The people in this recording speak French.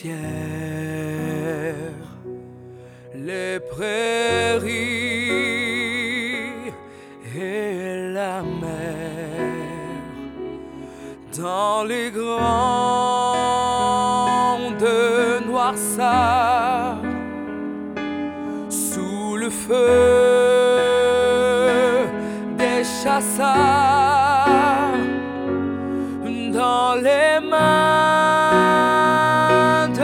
Les prairies et la mer, dans les grandes noirceurs, sous le feu des chasseurs.